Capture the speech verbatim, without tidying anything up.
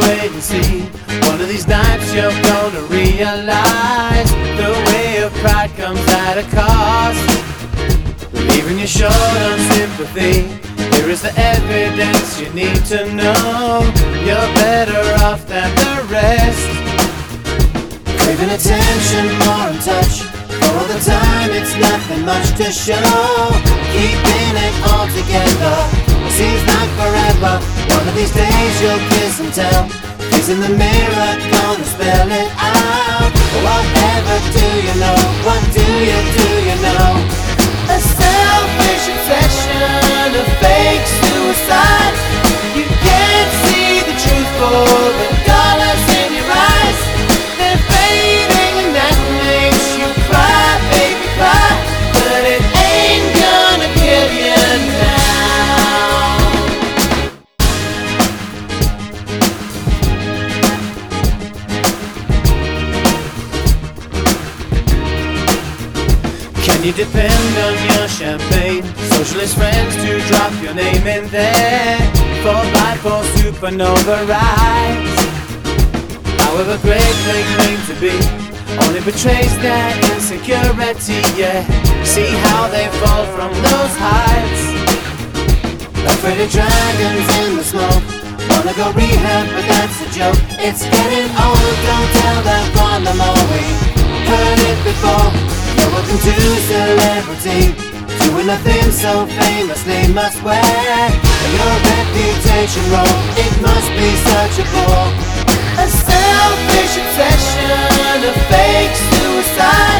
wait and see. One of these nights you're gonna realize the way of pride comes at a cost, leaving you short on sympathy. Here is the evidence you need to know. You're better off than the rest, craving attention, more in touch. For all the time it's nothing much to show. Keeping it all together seems like forever. One of these days you'll kiss and tell. Face in the mirror, gonna spell it out. Whatever do you know? What do you, do you know? A selfish obsession, a fake suicide. You can't see the truth for the dollars in your eyes. They're fading and that makes you cry, baby, cry. But it ain't gonna kill you now. Can you depend on your champagne? Socialist friends to drop your name in there. Four by four supernova rise. However great they claim to be, only betrays their insecurity, yeah. See how they fall from those heights. Afraid of dragons in the smoke. Wanna go rehab, but that's a joke. It's getting old, don't tell that one no more. We heard it before. You're welcome to celebrity, doing nothing so famously must wear. Your reputation roll, it must be such a bore. A selfish obsession, a fake suicide.